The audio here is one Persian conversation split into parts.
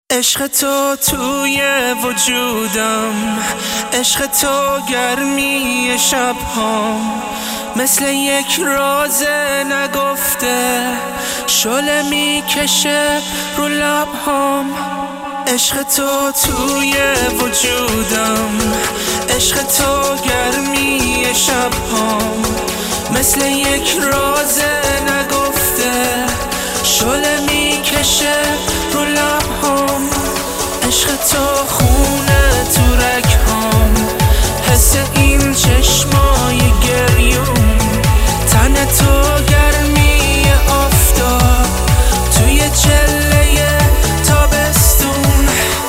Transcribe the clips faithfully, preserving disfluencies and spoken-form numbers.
عشق تو توی وجودم، عشق تو گرمی شبهام، مثل یک راز نگفته شعله میکشه رو لبهام. عشق تو توی وجودم، عشق تو گرمی شبهام، مثل یک راز نگفته شعله میکشه رو لبهام. عشق تو خونه تو رگهام، حس این چشمای گریون، تن تو گرمی آفتاب توی چله تابستون.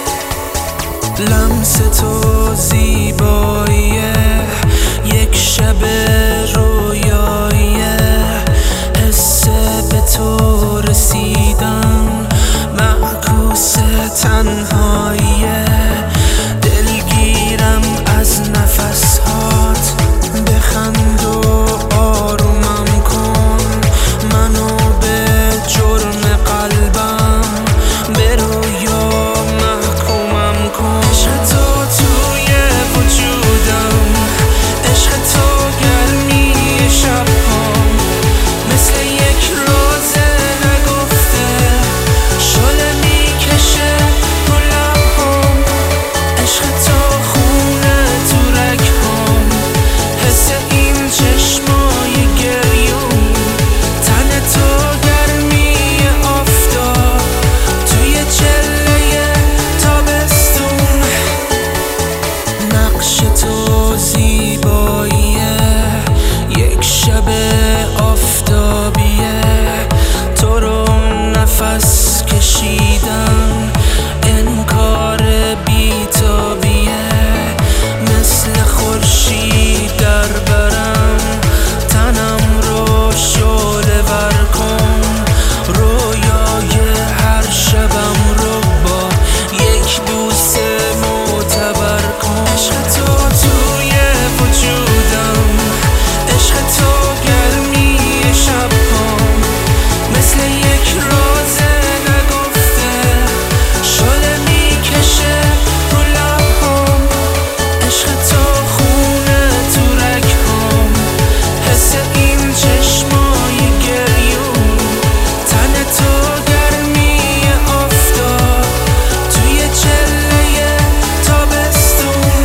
لمس تو زیباییه، یک شب رویاییه، حس به تو رسیدن معکوس تنهاییه. دلگیرم از نفسهات، بخند و آرومم کن منو به جرم قلبم، به رویا محکومم کن. عشق تو توی وجودم، عشق تو گرمی شبهام، مثل یک راز نگفته شعله میکشه رو لبهام. عشق تو خونه تو رگهام، حس این چشمای گریون، تن تو گرمی آفتاب توی چله تابستون. نقش تو زیباییه، یک شب آفتابیه، تو رو نفس کشیدن انکار بیتابیه. مثل خورشید در برم، تنم رو شعله ور کن، رویای هر شبم رو با یک بوسه معتبر کن. عشق تو توی وجودم، عشق تو گرمی شبهام، مثل یک راز نگفته شعله میکشه رو لبهام. عشق تو خونه تو رگهام، حس این چشمای گریون، تن تو گرمی آفتاب توی چله تابستون.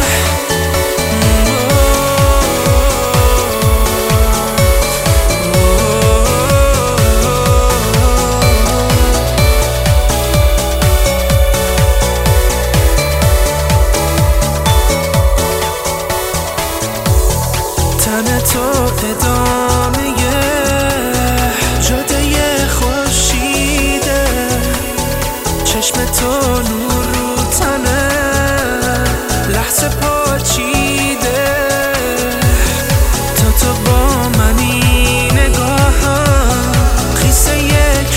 تن تو ادامه جاده خورشیده، چشم تو نور رو تنه لحظه پاچیده. تا تو با منی نگاهم خیسه یک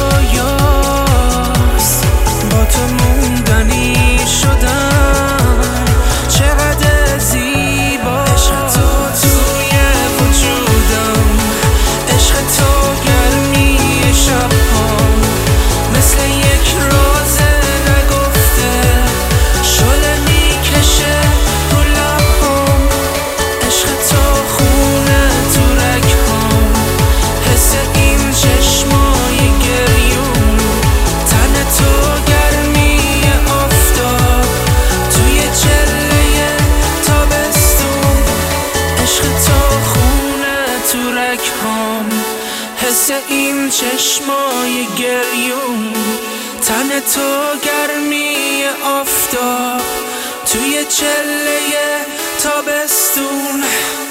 رویاست، با تو موندنی شدم چقدر زیبا. عشق تو توی وجودم، عشق تو گرمی شبهام، مثل یک راز نگفته شعله میکشه رو لبهام. عشق تو خونه تو رگهام، حس این چشمای گریون، تن تو گرمی آفتاب توی چله تابستون. عشق تو خونه تو رگهام، حس این چشمای گریون، تن تو گرمی آفتاب توی چله تابستون.